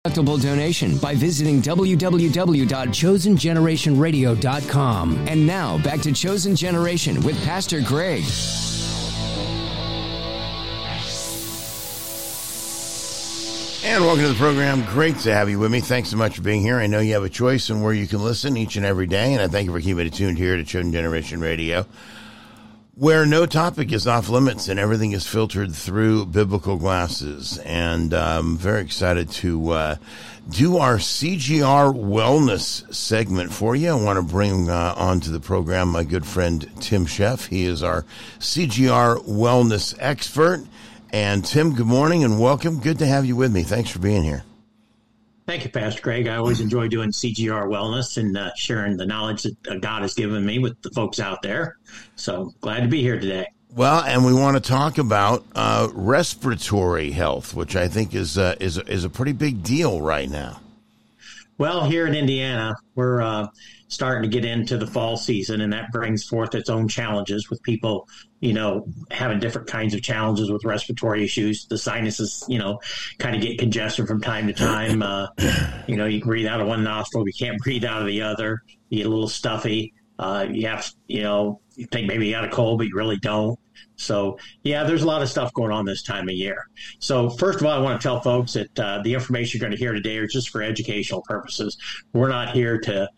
tax-deductible donation by visiting www.chosengenerationradio.com. And now, back to Chosen Generation with Pastor Greg. And welcome to the program. Great to have you with me. Thanks so much for being here. I know you have a choice in where you can listen each and every day, and I thank you for keeping it tuned here to Chosen Generation Radio, where no topic is off limits and everything is filtered through biblical glasses. And I'm very excited to do our CGR Wellness segment for you. I want to bring onto the program my good friend Tim Sheff. He is our CGR Wellness expert. And Tim, good morning and welcome. Good to have you with me. Thanks for being here. Thank you, Pastor Greg. I always enjoy doing CGR Wellness and sharing the knowledge that God has given me with the folks out there. So glad to be here today. Well, and we want to talk about respiratory health, which I think is a pretty big deal right now. Well, here in Indiana, we're starting to get into the fall season, and that brings forth its own challenges with people, having different kinds of challenges with respiratory issues. The sinuses, kind of get congested from time to time. You can breathe out of one nostril, you can't breathe out of the other. You get a little stuffy. You have, you think maybe you got a cold, but you really don't. So, yeah, there's a lot of stuff going on this time of year. So, first of all, I want to tell folks that the information you're going to hear today are just for educational purposes. We're not here to,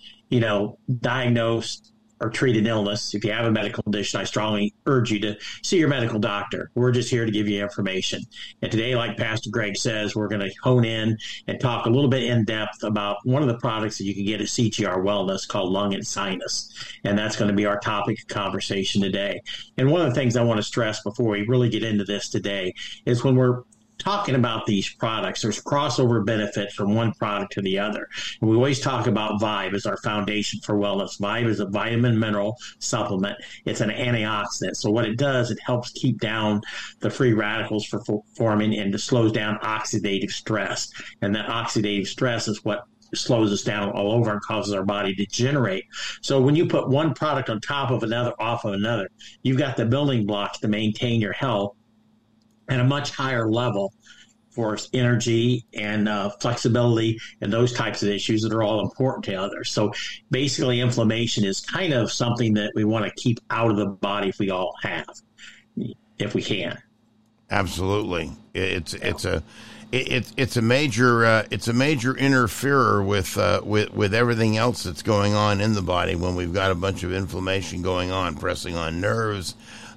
diagnose or treat an illness. If you have a medical condition, I strongly urge you to see your medical doctor. We're just here to give you information. And today, like Pastor Greg says, we're going to hone in and talk a little bit in depth about one of the products that you can get at CGR Wellness called Lung and Sinus. And that's going to be our topic of conversation today. And one of the things I want to stress before we really get into this today is when we're talking about these products, there's crossover benefits from one product to the other. And we always talk about Vibe as our foundation for wellness. Vibe is a vitamin mineral supplement. It's an antioxidant. So what it does, it helps keep down the free radicals from forming and slows down oxidative stress. And that oxidative stress is what slows us down all over and causes our body to degenerate. So when you put one product on top of another, off of another, you've got the building blocks to maintain your health at a much higher level for energy and flexibility and those types of issues that are all important to others. So basically, inflammation is kind of something that we want to keep out of the body if we all have, if we can. Absolutely, it's a major interferer with everything else that's going on in the body when we've got a bunch of inflammation going on, pressing on nerves,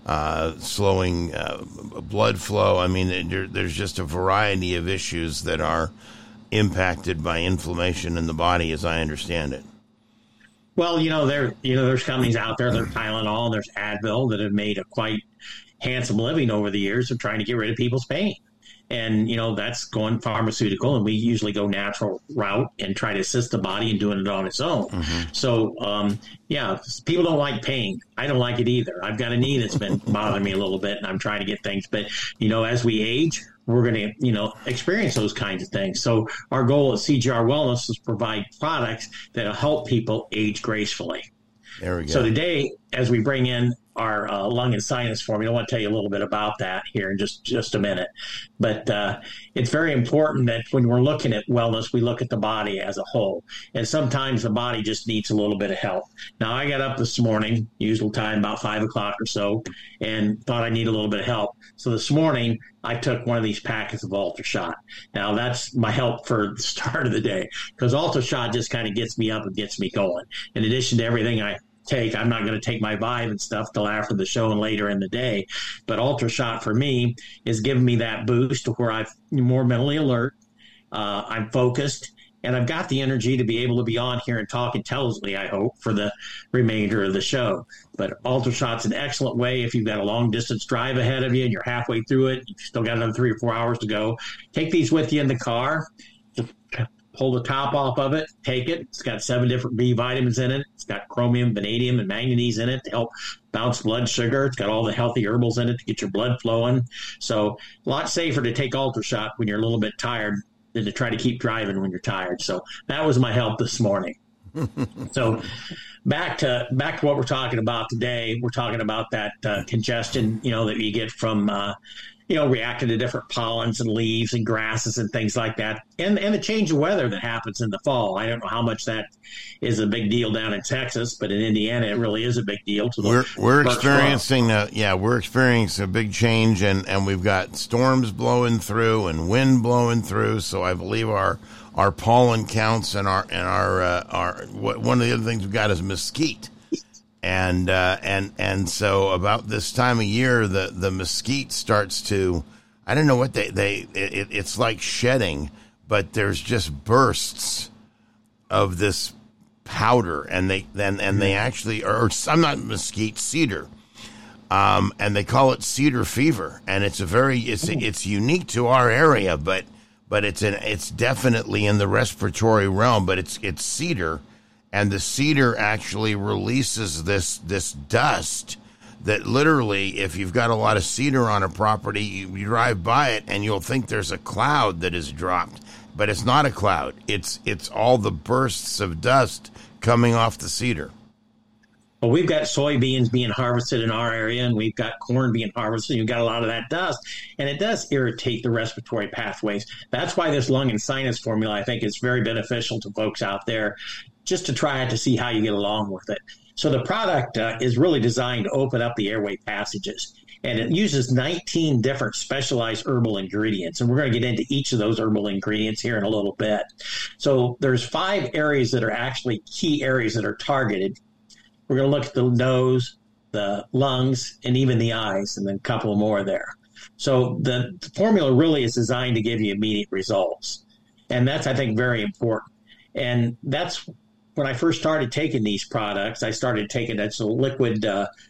slowing blood flow. I mean, there's just a variety of issues that are impacted by inflammation in the body, as I understand it. Well, there's companies out there, there's Tylenol, there's Advil that have made a quite handsome living over the years of trying to get rid of people's pain. And, that's going pharmaceutical, and we usually go natural route and try to assist the body in doing it on its own. Mm-hmm. So, people don't like pain. I don't like it either. I've got a knee that's been bothering me a little bit, and I'm trying to get things. But, as we age, we're going to, experience those kinds of things. So our goal at CGR Wellness is to provide products that will help people age gracefully. There we go. So today, as we bring in our lung and sinus formula, I want to tell you a little bit about that here in just a minute. But it's very important that when we're looking at wellness, we look at the body as a whole. And sometimes the body just needs a little bit of help. Now, I got up this morning, usual time, about 5 o'clock or so, and thought I need a little bit of help. So this morning, I took one of these packets of UltraShot. Now, that's my help for the start of the day, because UltraShot just kind of gets me up and gets me going. In addition to everything I take, I'm not going to take my Vibe and stuff till after the show and later in the day. But UltraShot for me is giving me that boost to where I'm more mentally alert. I'm focused, and I've got the energy to be able to be on here and talk intelligently, I hope, for the remainder of the show. But UltraShot's an excellent way if you've got a long-distance drive ahead of you and you're halfway through it, you've still got another 3 or 4 hours to go. Take these with you in the car. Just pull the top off of it, take it. It's got 7 different B vitamins in it. It's got chromium, vanadium, and manganese in it to help bounce blood sugar. It's got all the healthy herbals in it to get your blood flowing. So a lot safer to take UltraShot when you're a little bit tired than to try to keep driving when you're tired. So that was my help this morning. So back to what we're talking about today. We're talking about that congestion, that you get from reacting to different pollens and leaves and grasses and things like that. And the change of weather that happens in the fall. I don't know how much that is a big deal down in Texas, but in Indiana, it really is a big deal. We're experiencing we're experiencing a big change, and we've got storms blowing through and wind blowing through. So I believe our pollen counts and our one of the other things we've got is mesquite. And so about this time of year, the mesquite starts to, I don't know what it's like shedding, but there's just bursts of this powder, and they actually, or I'm not mesquite, cedar, and they call it cedar fever, and it's unique to our area, but it's definitely in the respiratory realm, but it's cedar. And the cedar actually releases this dust that literally, if you've got a lot of cedar on a property, you drive by it and you'll think there's a cloud that is dropped. But it's not a cloud. It's all the bursts of dust coming off the cedar. Well, we've got soybeans being harvested in our area, and we've got corn being harvested. You've got a lot of that dust, and it does irritate the respiratory pathways. That's why this lung and sinus formula, I think, is very beneficial to folks out there, just to try it to see how you get along with it. So the product is really designed to open up the airway passages, and it uses 19 different specialized herbal ingredients. And we're going to get into each of those herbal ingredients here in a little bit. So there's 5 areas that are actually key areas that are targeted. We're going to look at the nose, the lungs, and even the eyes, and then a couple more there. So the formula really is designed to give you immediate results. And that's, I think, very important. And that's when I first started taking these products. I started taking it's a liquid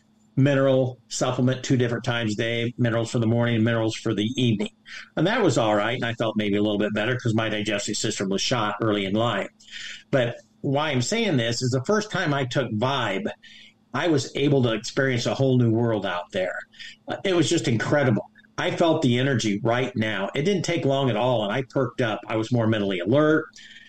mineral supplement 2 different times a day, minerals for the morning and minerals for the evening. And that was all right. And I felt maybe a little bit better because my digestive system was shot early in life. But why I'm saying this is the first time I took Vibe, I was able to experience a whole new world out there. It was just incredible. I felt the energy right now. It didn't take long at all, and I perked up. I was more mentally alert,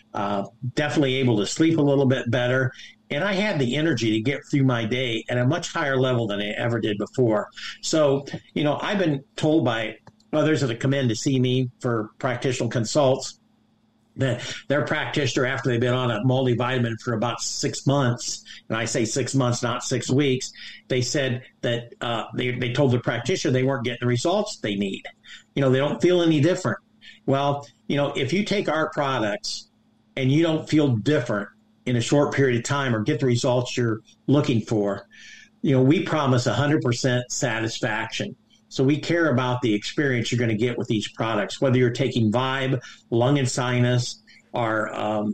definitely able to sleep a little bit better, and I had the energy to get through my day at a much higher level than I ever did before. So, I've been told by others that have come in to see me for practitioner consults that their practitioner, after they've been on a multivitamin for about 6 months, and I say 6 months, not 6 weeks, they said that they told the practitioner they weren't getting the results they need. They don't feel any different. Well, if you take our products and you don't feel different in a short period of time or get the results you're looking for, we promise 100% satisfaction. So we care about the experience you're going to get with these products, whether you're taking Vibe, Lung and Sinus, or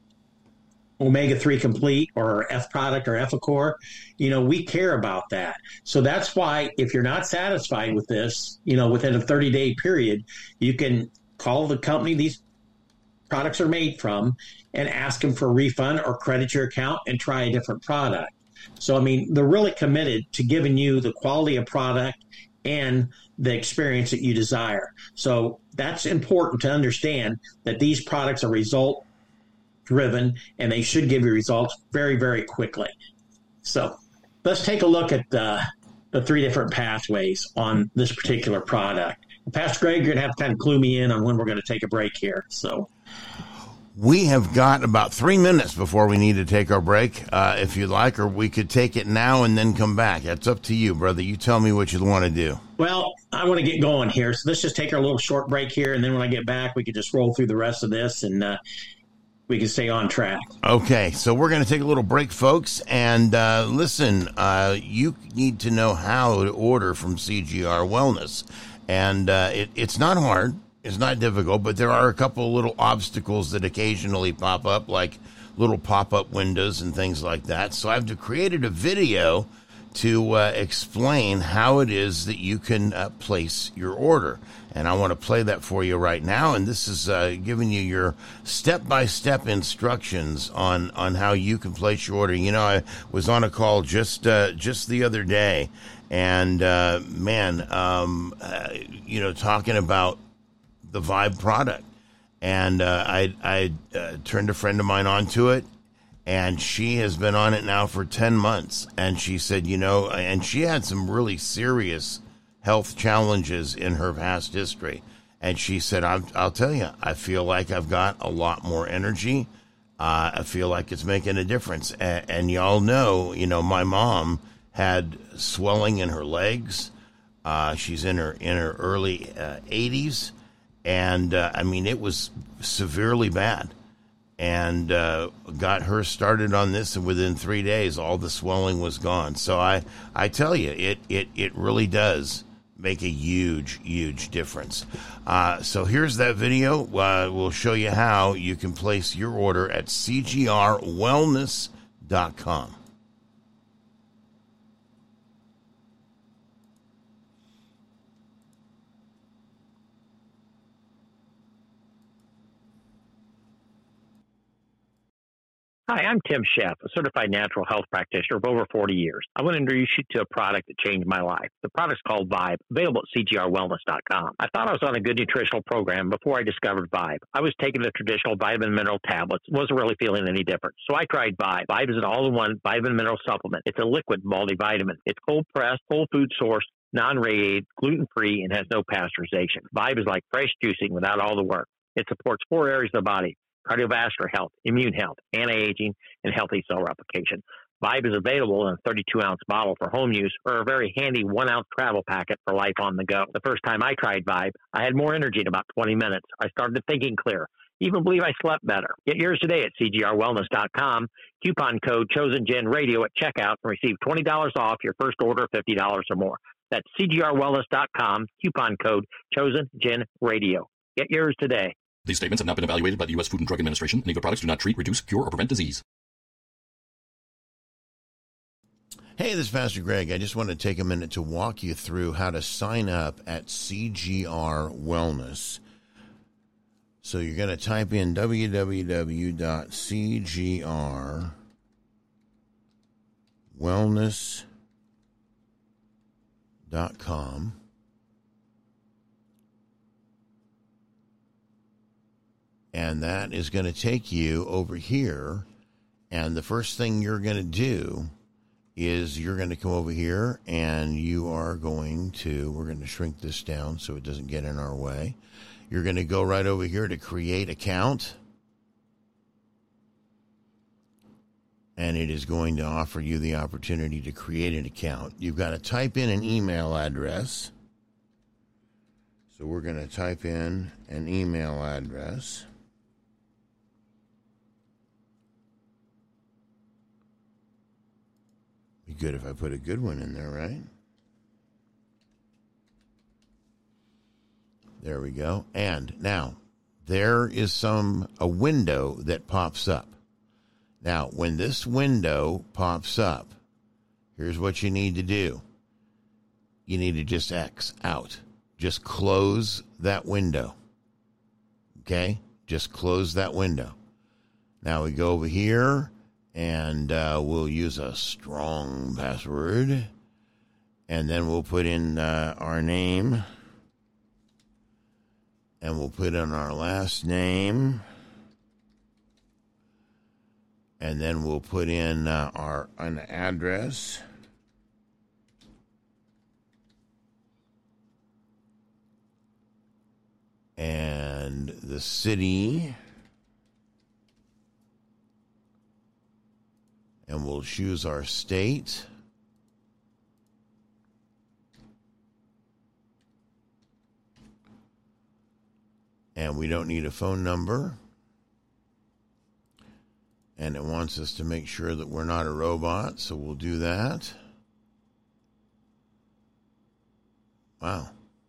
Omega-3 Complete, or F product, or Epicor. We care about that. So that's why if you're not satisfied with this, within a 30-day period, you can call the company these products are made from and ask them for a refund or credit your account and try a different product. So, they're really committed to giving you the quality of product and the experience that you desire. So that's important to understand, that these products are result driven and they should give you results very, very quickly. So let's take a look at the 3 different pathways on this particular product. Pastor Greg, you're going to have to kind of clue me in on when we're going to take a break here. So we have got about 3 minutes before we need to take our break, if you'd like, or we could take it now and then come back. That's up to you, brother. You tell me what you want to do. Well, I want to get going here. So let's just take our little short break here, and then when I get back, we can just roll through the rest of this, and we can stay on track. Okay, so we're going to take a little break, folks, and listen, you need to know how to order from CGR Wellness, and it's not hard. It's not difficult, but there are a couple of little obstacles that occasionally pop up, like little pop-up windows and things like that. So I've created a video to explain how it is that you can place your order. And I want to play that for you right now. And this is giving you your step-by-step instructions on how you can place your order. I was on a call just the other day, and talking about the Vibe product, and I turned a friend of mine onto it, and she has been on it now for 10 months, and she said, and she had some really serious health challenges in her past history. And she said, I'll tell you, I feel like I've got a lot more energy. I feel like it's making a difference. And y'all know, my mom had swelling in her legs. She's in her early 80s. And, it was severely bad. And got her started on this, and within 3 days, all the swelling was gone. So I tell you, it really does make a huge, huge difference. So here's that video. We'll show you how you can place your order at cgrwellness.com. Hi, I'm Tim Sheff, a certified natural health practitioner of over 40 years. I want to introduce you to a product that changed my life. The product's called Vibe, available at cgrwellness.com. I thought I was on a good nutritional program before I discovered Vibe. I was taking the traditional vitamin mineral tablets, wasn't really feeling any different. So I tried Vibe. Vibe is an all-in-one vitamin mineral supplement. It's a liquid multivitamin. It's cold-pressed, whole food sourced, non-radiated, gluten-free, and has no pasteurization. Vibe is like fresh juicing without all the work. It supports 4 areas of the body: cardiovascular health, immune health, anti-aging, and healthy cell replication. Vibe is available in a 32-ounce bottle for home use or a very handy 1-ounce travel packet for life on the go. The first time I tried Vibe, I had more energy in about 20 minutes. I started thinking clear. Even believe I slept better. Get yours today at cgrwellness.com. Coupon code ChosenGenRadio at checkout and receive $20 off your first order of $50 or more. That's cgrwellness.com. Coupon code ChosenGenRadio. Get yours today. These statements have not been evaluated by the U.S. Food and Drug Administration. Any of the products do not treat, reduce, cure, or prevent disease. Hey, this is Pastor Greg. I just want to take a minute to walk you through how to sign up at CGR Wellness. So you're going to type in www.cgrwellness.com. And that is going to take you over here. And the first thing you're going to do is you're going to come over here and we're going to shrink this down so it doesn't get in our way. You're going to go right over here to create account. And it is going to offer you the opportunity to create an account. You've got to type in an email address. So we're going to type in an email address. Be good if I put a good one in there, right? There we go. And now there is a window that pops up. Now, when this window pops up, here's what you need to do. You need to just X out. Just close that window. Okay? Just close that window. Now we go over here. And we'll use a strong password. And then we'll put in our name. And we'll put in our last name. And then we'll put in an address. And the city. And we'll choose our state. And we don't need a phone number. And it wants us to make sure that we're not a robot, so we'll do that. Wow.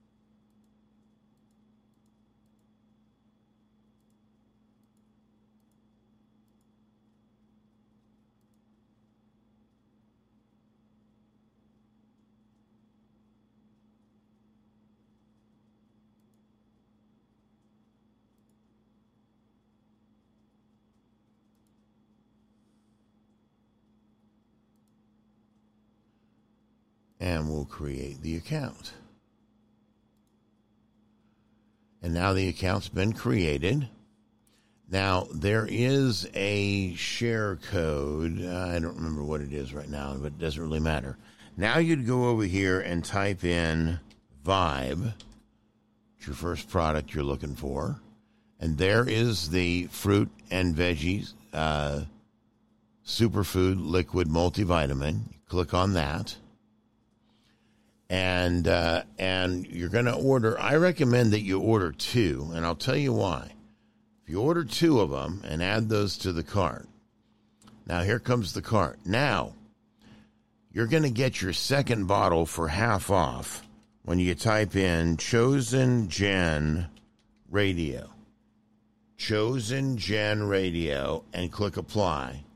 And we'll create the account. And now the account's been created. Now, there is a share code. I don't remember what it is right now, but it doesn't really matter. Now you'd go over here and type in Vibe. It's your first product you're looking for. And there is the fruit and veggies superfood liquid multivitamin. Click on that. And you're going to order, I recommend that you order 2, and I'll tell you why. If you order 2 of them and add those to the cart, now here comes the cart. Now, you're going to get your second bottle for half off when you type in Chosen Gen Radio. Chosen Gen Radio, and click apply.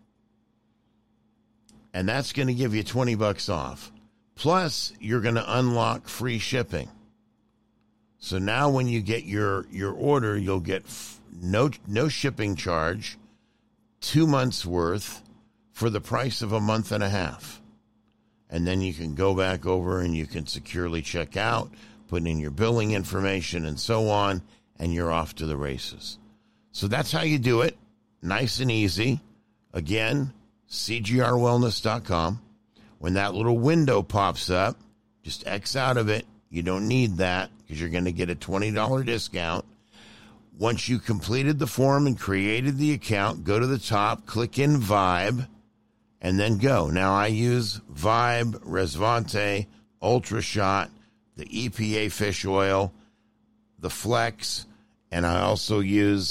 And that's going to give you $20 off. Plus, you're going to unlock free shipping. So now when you get your order, you'll get no shipping charge, 2 months worth for the price of a month and a half. And then you can go back over and you can securely check out, put in your billing information and so on, and you're off to the races. So that's how you do it. Nice and easy. Again, cgrwellness.com. When that little window pops up, just X out of it. You don't need that because you're going to get a $20 discount. Once you completed the form and created the account, go to the top, click in Vibe, and then go. Now, I use Vibe, Resvante, Ultra Shot, the EPA fish oil, the Flex, and I also use,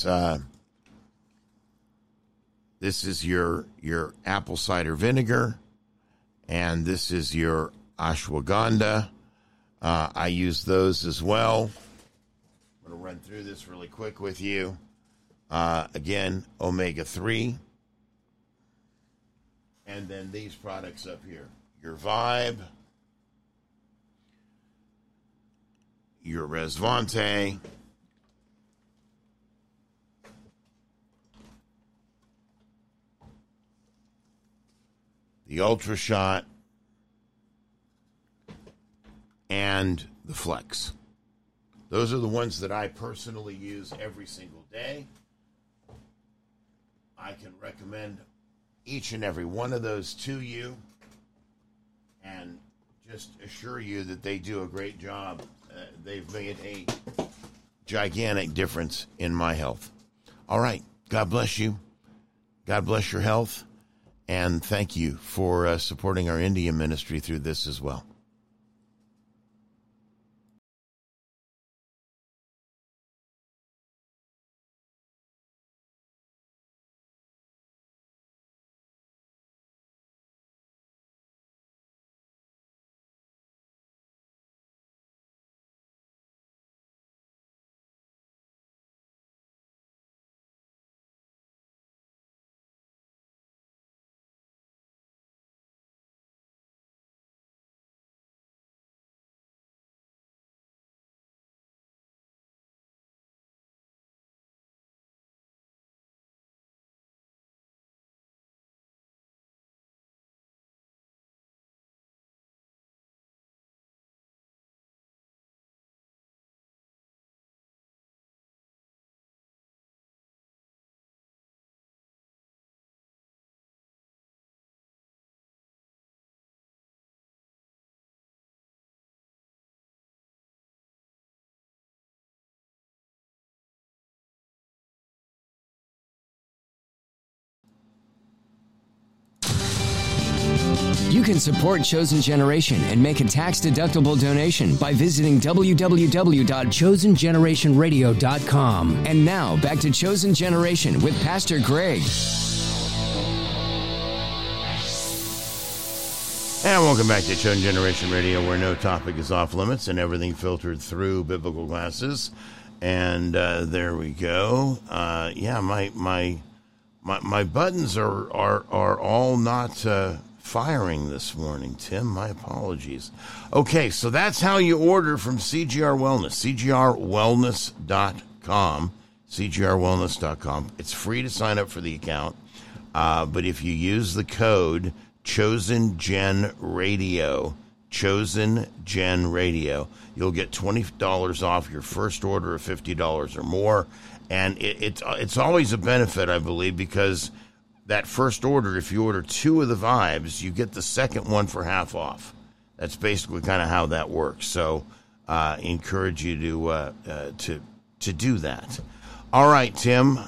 this is your apple cider vinegar, and this is your ashwagandha. I use those as well. I'm going to run through this really quick with you. Again, omega-3. And then these products up here. Your Vibe. Your Resvante. The Ultra Shot, and the Flex. Those are the ones that I personally use every single day. I can recommend each and every one of those to you and just assure you that they do a great job. They've made a gigantic difference in my health. All right. God bless you. God bless your health. And thank you for supporting our India ministry through this as well. You can support Chosen Generation and make a tax-deductible donation by visiting www.chosengenerationradio.com. And now, back to Chosen Generation with Pastor Greg. And welcome back to Chosen Generation Radio, where no topic is off limits and everything filtered through biblical glasses. And there we go. Yeah, my buttons are all not firing this morning, Tim. My apologies. Okay, so that's how you order from CGR Wellness, cgrwellness.com, cgrwellness.com. It's free to sign up for the account, but if you use the code Chosen Gen Radio, you'll get $20 off your first order of $50 or more, and it's always a benefit, I believe, because that first order, if you order 2 of the Vibes, you get the second one for half off. That's basically kind of how that works. So encourage you to do that. All right, Tim,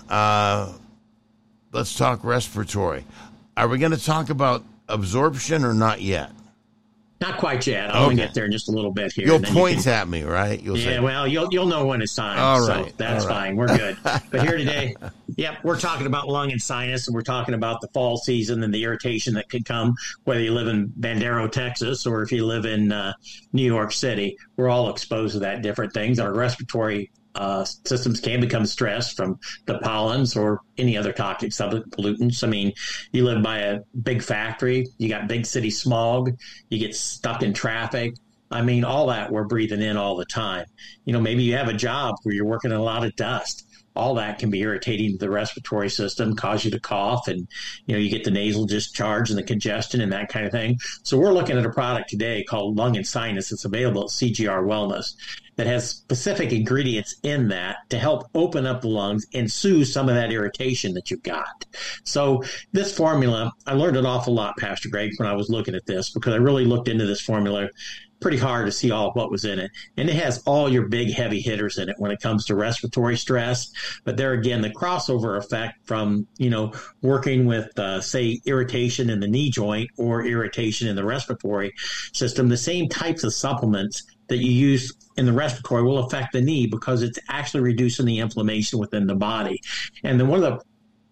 let's talk respiratory. Are we going to talk about absorption or not yet? Not quite yet. I'm going to get there in just a little bit here. You'll point at me, right? You'll say, well, you'll know when it's time. All right. So that's fine. We're good. But here today, we're talking about lung and sinus, and we're talking about the fall season and the irritation that could come, whether you live in Bandero, Texas, or if you live in New York City. We're all exposed to that, different things. Our respiratory systems can become stressed from the pollens or any other toxic pollutants. I mean, you live by a big factory, you got big city smog, you get stuck in traffic. I mean, all that we're breathing in all the time. Maybe you have a job where you're working in a lot of dust. All that can be irritating to the respiratory system, cause you to cough, and you get the nasal discharge and the congestion and that kind of thing. So we're looking at a product today called Lung and Sinus. It's available at CGR Wellness that has specific ingredients in that to help open up the lungs and soothe some of that irritation that you've got. So this formula, I learned an awful lot, Pastor Greg, when I was looking at this, because I really looked into this formula pretty hard to see all what was in it. And it has all your big heavy hitters in it when it comes to respiratory stress. But there again, the crossover effect from, working with, say, irritation in the knee joint or irritation in the respiratory system, the same types of supplements that you use in the respiratory will affect the knee because it's actually reducing the inflammation within the body. And then one of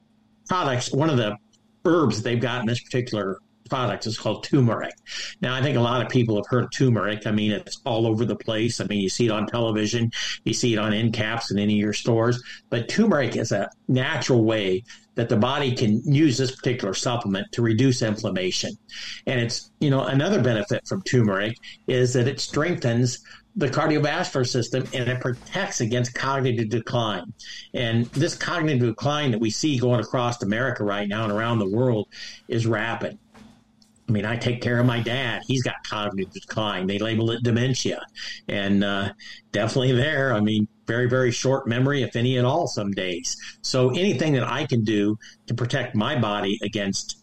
the herbs they've got in this particular product is called turmeric. Now, I think a lot of people have heard of turmeric. I mean, it's all over the place. I mean, you see it on television, you see it on end caps in any of your stores. But turmeric is a natural way that the body can use this particular supplement to reduce inflammation. And it's, another benefit from turmeric is that it strengthens the cardiovascular system and it protects against cognitive decline. And this cognitive decline that we see going across America right now and around the world is rapid. I mean, I take care of my dad. He's got cognitive decline. They label it dementia. And definitely there. I mean, very, very short memory, if any at all, some days. So anything that I can do to protect my body against,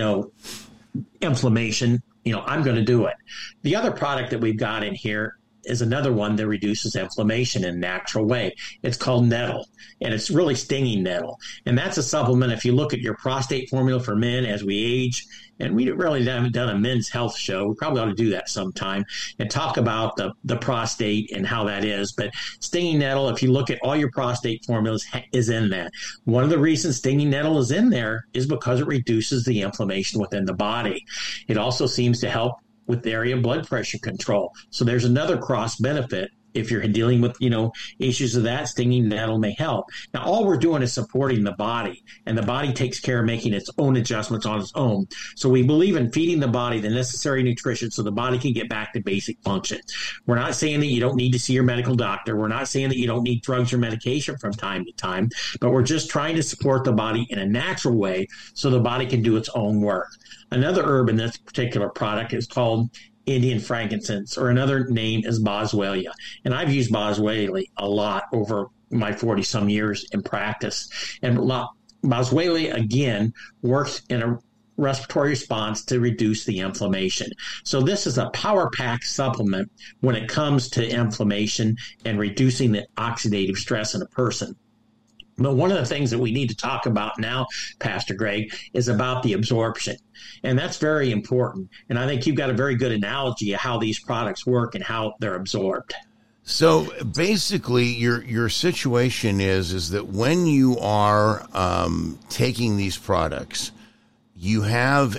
inflammation, I'm going to do it. The other product that we've got in here is another one that reduces inflammation in a natural way. It's called nettle, and it's really stinging nettle. And that's a supplement. If you look at your prostate formula for men as we age, and we really haven't done a men's health show. We probably ought to do that sometime and talk about the prostate and how that is. But stinging nettle, if you look at all your prostate formulas, is in that. One of the reasons stinging nettle is in there is because it reduces the inflammation within the body. It also seems to help with the area of blood pressure control. So there's another cross benefit. If you're dealing with, issues of that, stinging nettle may help. Now, all we're doing is supporting the body, and the body takes care of making its own adjustments on its own. So we believe in feeding the body the necessary nutrition so the body can get back to basic function. We're not saying that you don't need to see your medical doctor. We're not saying that you don't need drugs or medication from time to time, but we're just trying to support the body in a natural way so the body can do its own work. Another herb in this particular product is called Indian frankincense, or another name is boswellia. And I've used boswellia a lot over my 40-some years in practice. And boswellia, again, works in a respiratory response to reduce the inflammation. So this is a power-packed supplement when it comes to inflammation and reducing the oxidative stress in a person. But one of the things that we need to talk about now, Pastor Greg, is about the absorption. And that's very important. And I think you've got a very good analogy of how these products work and how they're absorbed. So basically, your situation is that when you are taking these products, you have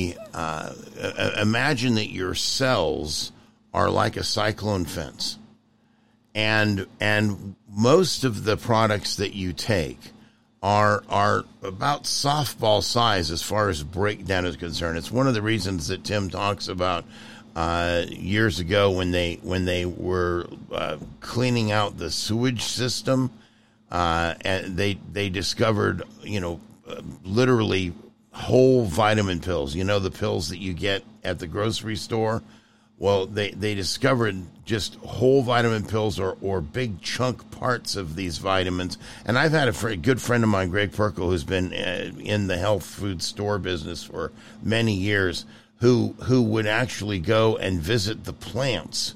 imagine that your cells are like a cyclone fence. And most of the products that you take are about softball size as far as breakdown is concerned. It's one of the reasons that Tim talks about years ago when they were cleaning out the sewage system, and they discovered literally whole vitamin pills. The pills that you get at the grocery store. Well, they discovered just whole vitamin pills or big chunk parts of these vitamins. And I've had a good friend of mine, Greg Perkle, who's been in the health food store business for many years, who would actually go and visit the plants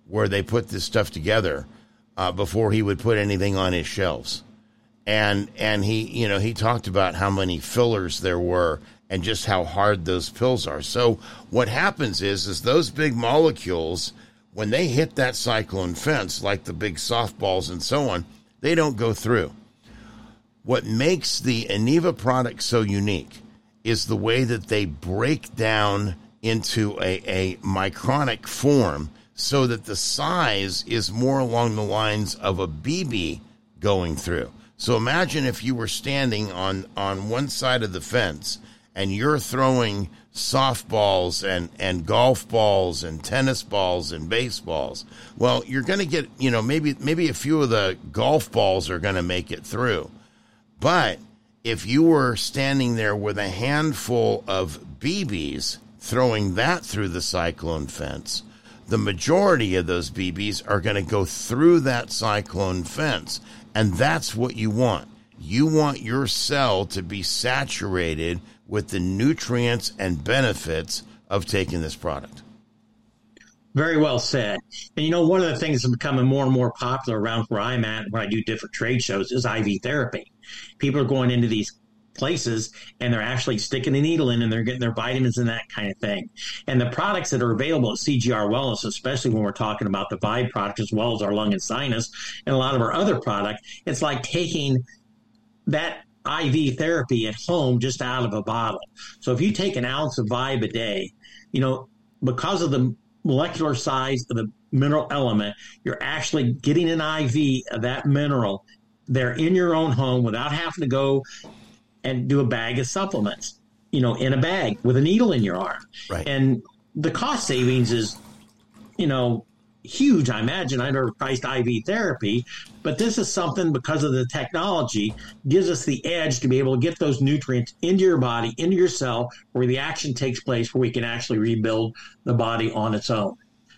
where they put this stuff together before he would put anything on his shelves. And he talked about how many fillers there were and just how hard those pills are. So what happens is those big molecules, when they hit that cyclone fence, like the big softballs and so on, they don't go through. What makes the Eniva product so unique is the way that they break down into a micronic form so that the size is more along the lines of a BB going through. So imagine if you were standing on one side of the fence and you're throwing softballs and golf balls and tennis balls and baseballs. Well, you're going to get, maybe a few of the golf balls are going to make it through. But if you were standing there with a handful of BBs throwing that through the cyclone fence, the majority of those BBs are going to go through that cyclone fence. And that's what you want. You want your cell to be saturated with the nutrients and benefits of taking this product. Very well said. And, one of the things that's becoming more and more popular around where I'm at, where I do different trade shows, is IV therapy. People are going into these places and they're actually sticking the needle in and they're getting their vitamins and that kind of thing. And the products that are available at CGR Wellness, especially when we're talking about the Vibe product as well as our lung and sinus and a lot of our other product, it's like taking that IV therapy at home just out of a bottle. So if you take an ounce of Vibe a day, because of the molecular size of the mineral element, you're actually getting an IV of that mineral there in your own home without having to go and do a bag of supplements, in a bag with a needle in your arm. Right. And the cost savings is, huge. I imagine under priced IV therapy, but this is something because of the technology gives us the edge to be able to get those nutrients into your body, into your cell, where the action takes place, where we can actually rebuild the body on its own.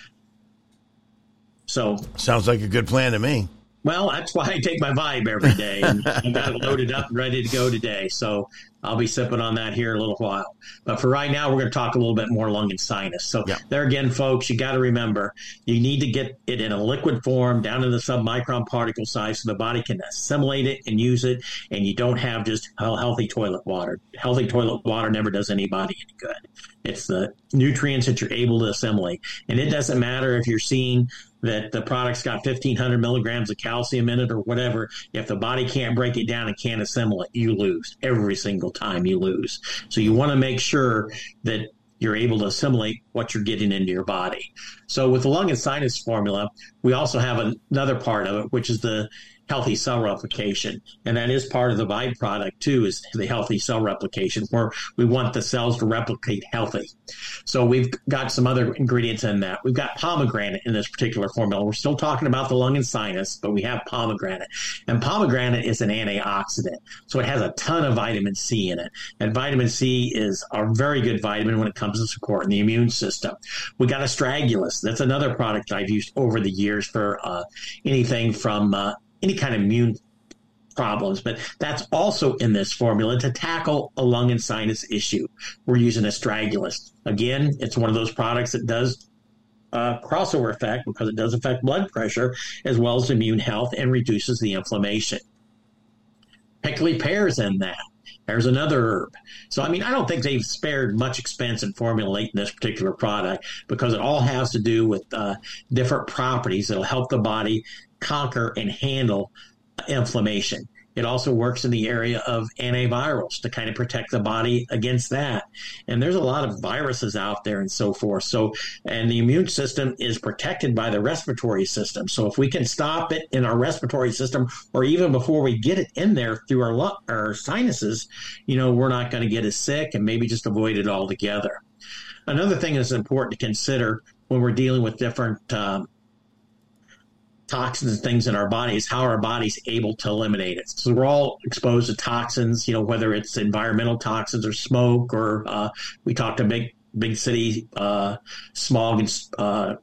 So sounds like a good plan to me. Well, that's why I take my Vibe every day, and I got it loaded up and ready to go today. So I'll be sipping on that here in a little while. But for right now, we're going to talk a little bit more lung and sinus. So There again, folks, you got to remember, you need to get it in a liquid form down in the submicron particle size so the body can assimilate it and use it, and you don't have just healthy toilet water. Healthy toilet water never does anybody any good. It's the nutrients that you're able to assimilate. And it doesn't matter if you're seeing that the product's got 1,500 milligrams of calcium in it or whatever. If the body can't break it down and can't assimilate, you lose. Every single time you lose. So you want to make sure that you're able to assimilate what you're getting into your body. So with the lung and sinus formula, we also have another part of it, which is the healthy cell replication. And that is part of the Vibe product too, is the healthy cell replication, where we want the cells to replicate healthy. So we've got some other ingredients in that. We've got pomegranate in this particular formula. We're still talking about the lung and sinus, but we have pomegranate. And pomegranate is an antioxidant. So it has a ton of vitamin C in it. And vitamin C is a very good vitamin when it comes to supporting the immune system. We got astragalus. That's another product I've used over the years for anything from any kind of immune problems, but that's also in this formula to tackle a lung and sinus issue. We're using astragalus. Again, it's one of those products that does crossover effect because it does affect blood pressure as well as immune health and reduces the inflammation. Prickly pears in that. There's another herb. So, I don't think they've spared much expense in formulating this particular product because it all has to do with different properties that'll help the body conquer and handle inflammation. It also works in the area of antivirals to kind of protect the body against that. And there's a lot of viruses out there and so forth. So, and the immune system is protected by the respiratory system. So if we can stop it in our respiratory system, or even before we get it in there through our sinuses, we're not going to get as sick and maybe just avoid it altogether. Another thing that's important to consider when we're dealing with different toxins and things in our body is how our body's able to eliminate it. So we're all exposed to toxins, whether it's environmental toxins or smoke, or we talked to big city smog and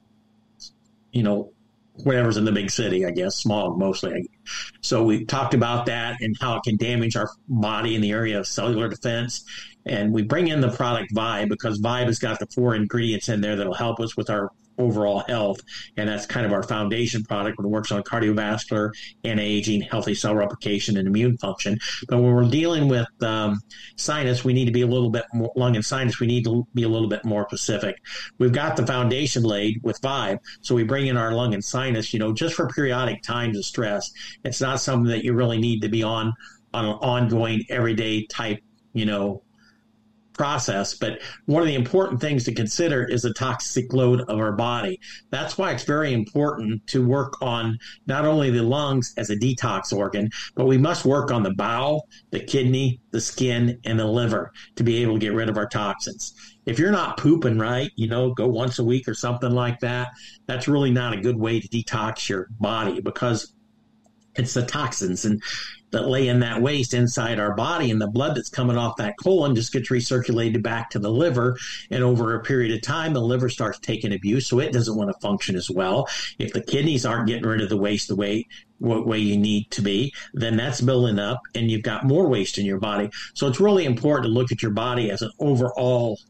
whatever's in the big city, I guess, smog mostly. So we talked about that and how it can damage our body in the area of cellular defense. And we bring in the product Vibe because Vibe has got the 4 ingredients in there that'll help us with our overall health. And that's kind of our foundation product when it works on cardiovascular, anti-aging, healthy cell replication, and immune function. But when we're dealing with sinus, we need to be a little bit more, lung and sinus, we need to be a little bit more specific. We've got the foundation laid with Vibe, so we bring in our lung and sinus, just for periodic times of stress. It's not something that you really need to be on an ongoing, everyday type, process. But one of the important things to consider is the toxic load of our body. That's why it's very important to work on not only the lungs as a detox organ, but we must work on the bowel, the kidney, the skin, and the liver to be able to get rid of our toxins. If you're not pooping right, go once a week or something like that, that's really not a good way to detox your body, because it's the toxins that lay in that waste inside our body, and the blood that's coming off that colon just gets recirculated back to the liver. And over a period of time, the liver starts taking abuse, so it doesn't want to function as well. If the kidneys aren't getting rid of the waste the way you need to be, then that's building up and you've got more waste in your body. So it's really important to look at your body as an overall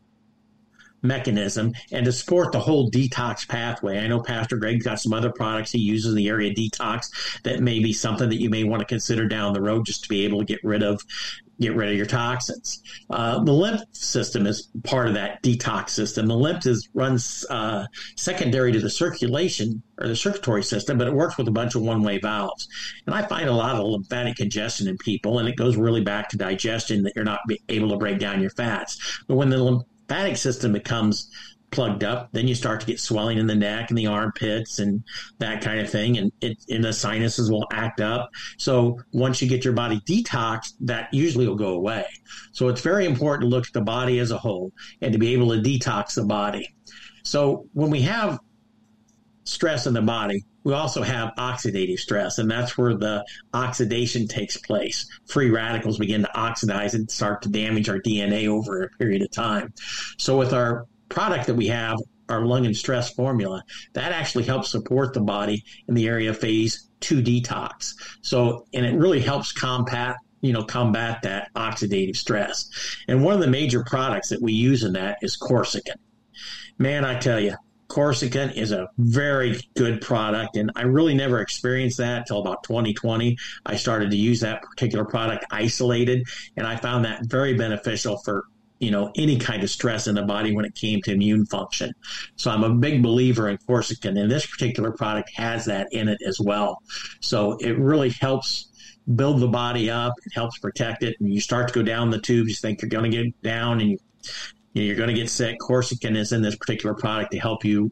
mechanism and to support the whole detox pathway. I know Pastor Greg's got some other products he uses in the area of detox that may be something that you may want to consider down the road, just to be able to get rid of your toxins. The lymph system is part of that detox system. The lymph runs secondary to the circulation or the circulatory system, but it works with a bunch of one-way valves. And I find a lot of lymphatic congestion in people, and it goes really back to digestion, that you're not able to break down your fats. But when the lymphatic system becomes plugged up, then you start to get swelling in the neck and the armpits and that kind of thing, and the sinuses will act up. So once you get your body detoxed, that usually will go away. So it's very important to look at the body as a whole and to be able to detox the body. So when we have stress in the body, we also have oxidative stress, and that's where the oxidation takes place. Free radicals begin to oxidize and start to damage our DNA over a period of time. So with our product that we have, our lung and stress formula, that actually helps support the body in the area of phase 2 detox. So, and it really helps combat that oxidative stress. And one of the major products that we use in that is Quercetin. Man, I tell you, Quercetin is a very good product, and I really never experienced that until about 2020. I started to use that particular product isolated, and I found that very beneficial for any kind of stress in the body when it came to immune function. So I'm a big believer in Quercetin, and this particular product has that in it as well. So it really helps build the body up. It helps protect it. And you start to go down the tubes, you think you're going to get down and you're going to get sick. Quercetin is in this particular product to help you,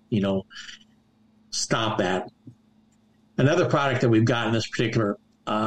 stop that. Another product that we've got in this particular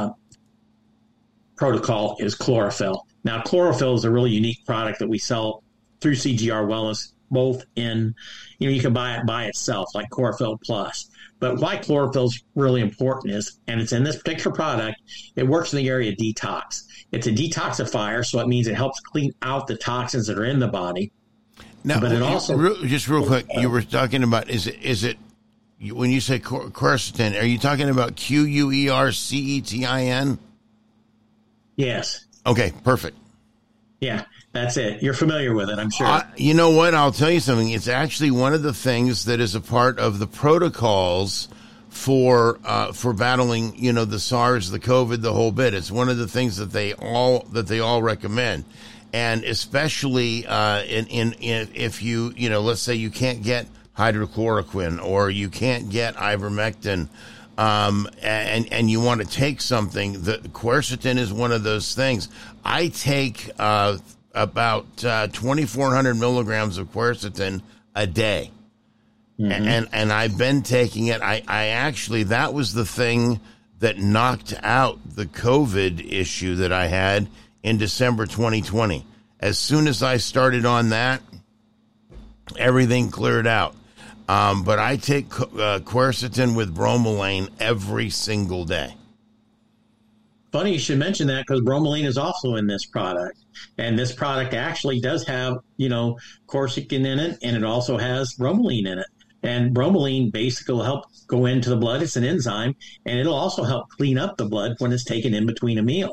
protocol is chlorophyll. Now, chlorophyll is a really unique product that we sell through CGR Wellness, both in, you can buy it by itself, like Chlorophyll Plus. But why chlorophyll is really important is, and it's in this particular product, it works in the area of detox. It's a detoxifier, so it means it helps clean out the toxins that are in the body. Now, but it also just real quick, you were talking about, is it when you say quercetin, are you talking about Quercetin? Yes. Okay, perfect. Yeah, that's it. You're familiar with it, I'm sure. You know what? I'll tell you something. It's actually one of the things that is a part of the protocols for battling, the SARS, the COVID, the whole bit. It's one of the things that they all recommend, and especially if you let's say you can't get hydrochloroquine or you can't get ivermectin. And you want to take something, the quercetin is one of those things. I take about 2,400 milligrams of quercetin a day. Mm-hmm. And I've been taking it. I actually, that was the thing that knocked out the COVID issue that I had in December 2020. As soon as I started on that, everything cleared out. But I take quercetin with bromelain every single day. Funny you should mention that, because bromelain is also in this product. And this product actually does have, quercetin in it, and it also has bromelain in it. And bromelain basically will help go into the blood. It's an enzyme, and it'll also help clean up the blood when it's taken in between a meal.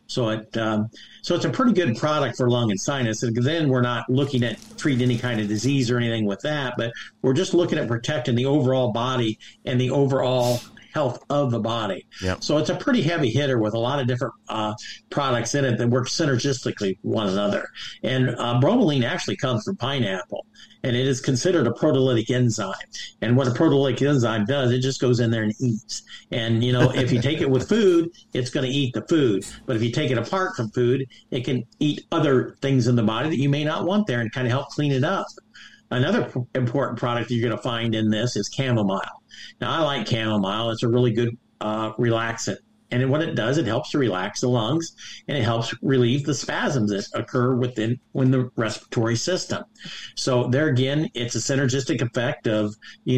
So it's a pretty good product for lung and sinus. And then we're not looking at treating any kind of disease or anything with that, but we're just looking at protecting the overall body and the overall health of the body. Yep. So it's a pretty heavy hitter with a lot of different products in it that work synergistically with one another. And bromelain actually comes from pineapple, and it is considered a proteolytic enzyme. And what a proteolytic enzyme does, it just goes in there and eats. And, if you take it with food, it's going to eat the food. But if you take it apart from food, it can eat other things in the body that you may not want there and kind of help clean it up. Another important product you're going to find in this is chamomile. Now, I like chamomile. It's a really good relaxant. And what it does, it helps to relax the lungs, and it helps relieve the spasms that occur within the respiratory system. So there again, it's a synergistic effect of,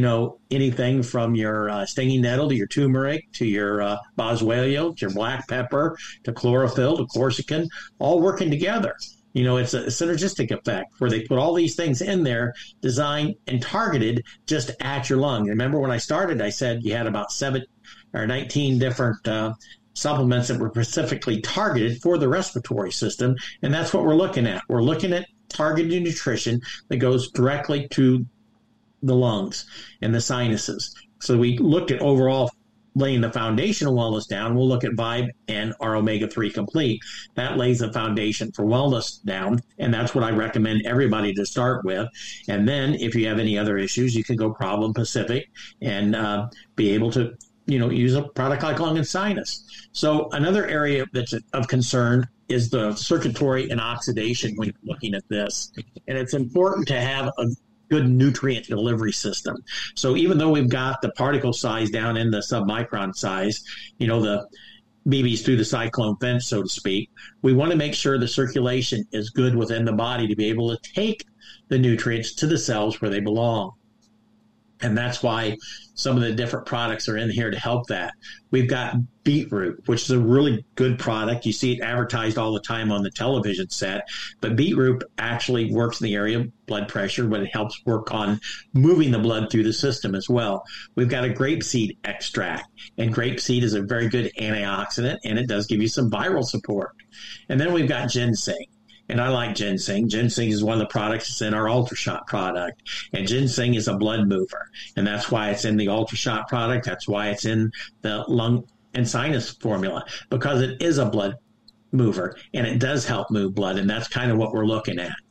anything from your stinging nettle to your turmeric to your boswellia to your black pepper to chlorophyll to quercetin, all working together. It's a synergistic effect where they put all these things in there designed and targeted just at your lung. Remember when I started, I said you had about 7 or 19 different supplements that were specifically targeted for the respiratory system. And that's what we're looking at. We're looking at targeted nutrition that goes directly to the lungs and the sinuses. So we looked at overall laying the foundational wellness down. We'll look at Vibe and our Omega-3 Complete. That lays the foundation for wellness down, and that's what I recommend everybody to start with. And then if you have any other issues, you can go Problem Pacific and be able to use a product like lung and sinus. So another area that's of concern is the circulatory and oxidation when you're looking at this. And it's important to have a good nutrient delivery system. So even though we've got the particle size down in the submicron size, the BBs through the cyclone fence, so to speak, we want to make sure the circulation is good within the body to be able to take the nutrients to the cells where they belong. And that's why some of the different products are in here to help that. We've got beetroot, which is a really good product. You see it advertised all the time on the television set. But beetroot actually works in the area of blood pressure, but it helps work on moving the blood through the system as well. We've got a grapeseed extract. And grapeseed is a very good antioxidant, and it does give you some viral support. And then we've got ginseng. And I like ginseng. Ginseng is one of the products that's in our UltraShot product. And ginseng is a blood mover. And that's why it's in the UltraShot product. That's why it's in the lung and sinus formula, because it is a blood mover and it does help move blood. And that's kind of what we're looking at.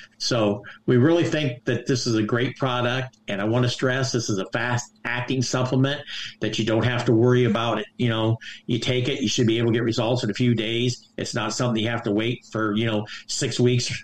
So we really think that this is a great product. And I want to stress this is a fast-acting supplement that you don't have to worry about it. You take it, you should be able to get results in a few days. It's not something you have to wait for, 6 weeks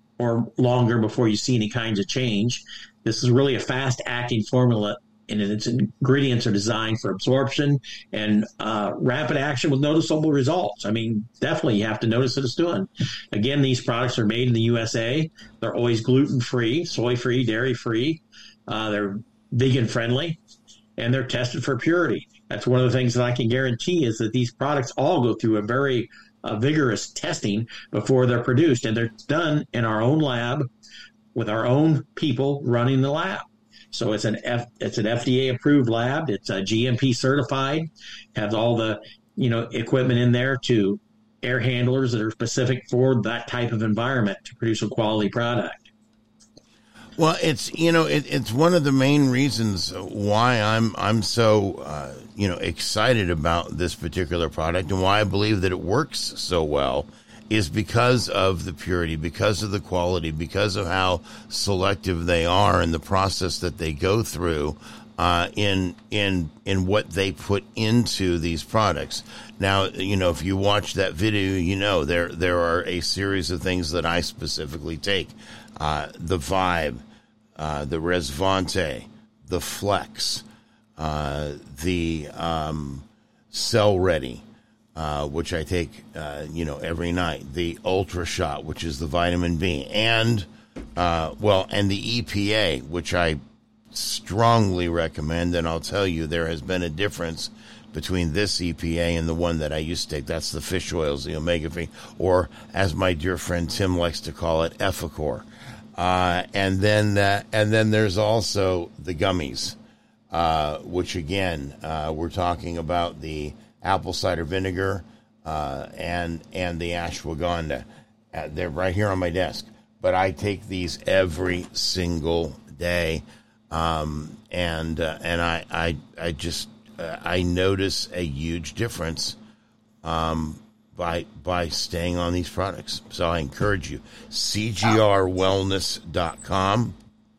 or longer before you see any kinds of change. This is really a fast-acting formula, and its ingredients are designed for absorption and rapid action with noticeable results. I mean, definitely you have to notice what it's doing. Again, these products are made in the USA. They're always gluten-free, soy-free, dairy-free. They're vegan-friendly, and they're tested for purity. That's one of the things that I can guarantee is that these products all go through a very vigorous testing before they're produced, and they're done in our own lab with our own people running the lab. So it's an FDA approved lab. It's a GMP certified, has all the, equipment in there to air handlers that are specific for that type of environment to produce a quality product. Well, it's, it's one of the main reasons why I'm so, excited about this particular product and why I believe that it works so well is because of the purity, because of the quality, because of how selective they are in the process that they go through in what they put into these products. Now, if you watch that video, there are a series of things that I specifically take. The Vibe, the Resvante, the Flex, the Cell Ready, which I take, every night, the UltraShot, which is the vitamin B, and the EPA, which I strongly recommend. And I'll tell you, there has been a difference between this EPA and the one that I used to take. That's the fish oils, the omega-3, or as my dear friend Tim likes to call it, Epicor. And then there's also the gummies, which again, we're talking about the apple cider vinegar, and the ashwagandha. They're right here on my desk. But I take these every single day, and I notice a huge difference by staying on these products. So I encourage you, cgrwellness.com.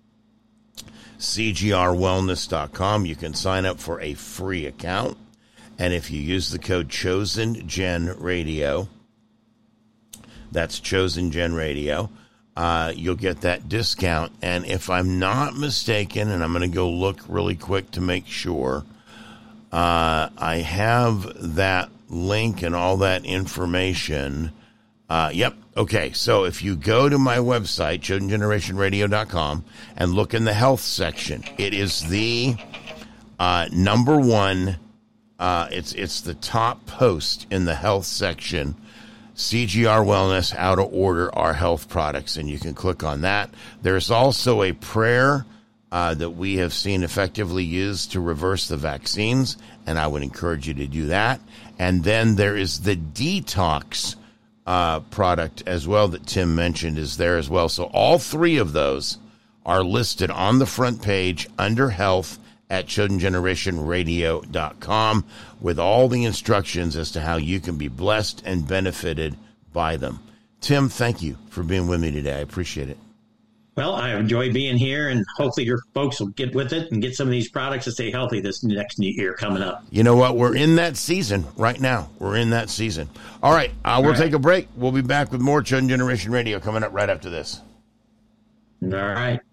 cgrwellness.com. You can sign up for a free account, and if you use the code ChosenGenRadio, that's ChosenGenRadio, you'll get that discount. And if I'm not mistaken, and I'm going to go look really quick to make sure, I have that link and all that information. Yep. Okay. So if you go to my website, ChosenGenerationRadio.com, and look in the health section, it is the number one. It's the top post in the health section. CGR Wellness, how to order our health products, and you can click on that. There's also a prayer that we have seen effectively used to reverse the vaccines, and I would encourage you to do that. And then there is the detox product as well that Tim mentioned is there as well. So all three of those are listed on the front page under health at ChosenGenerationRadio.com with all the instructions as to how you can be blessed and benefited by them. Tim, thank you for being with me today. I appreciate it. Well, I enjoy being here, and hopefully your folks will get with it and get some of these products to stay healthy this next new year coming up. You know what? We're in that season right now. We're in that season. All right. We'll take a break. We'll be back with more Chosen Generation Radio coming up right after this. All right.